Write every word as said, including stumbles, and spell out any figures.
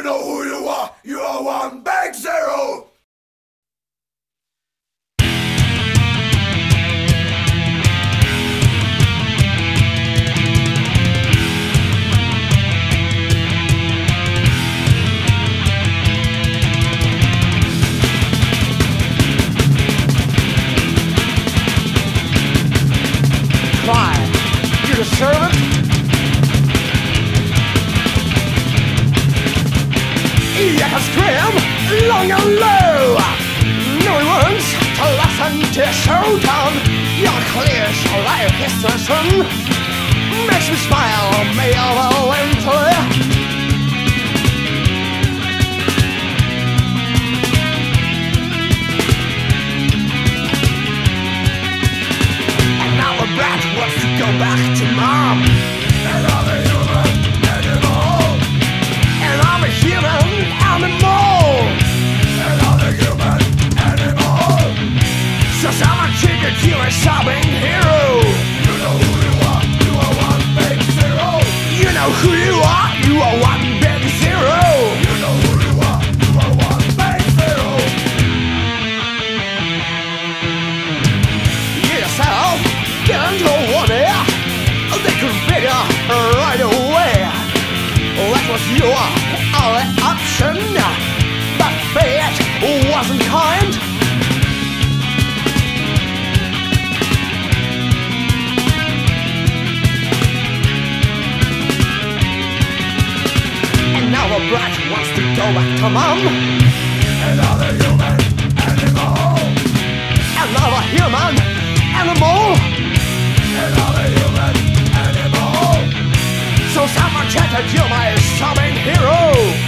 know who you are, you are one big zero. You deserve it. You scream long and low. No words to listen to showdown. Your clear life history makes me smile, may all winter. Brat wants to go back to mom. And I'm a human animal. And I'm a human animal. And I'm a human animal. So someone triggered you a sobbing hero. You know who you are, you are one big zero. You know who you are, you are one big zero. You know who you are, you are one big zero. You yourself didn't want it. They could figure right away. That was your only option. But fate wasn't kind. And now a brat wants to go back to mom. Another human animal. Another human animal. Another human animal. So someone chattered, you're my sobbing hero.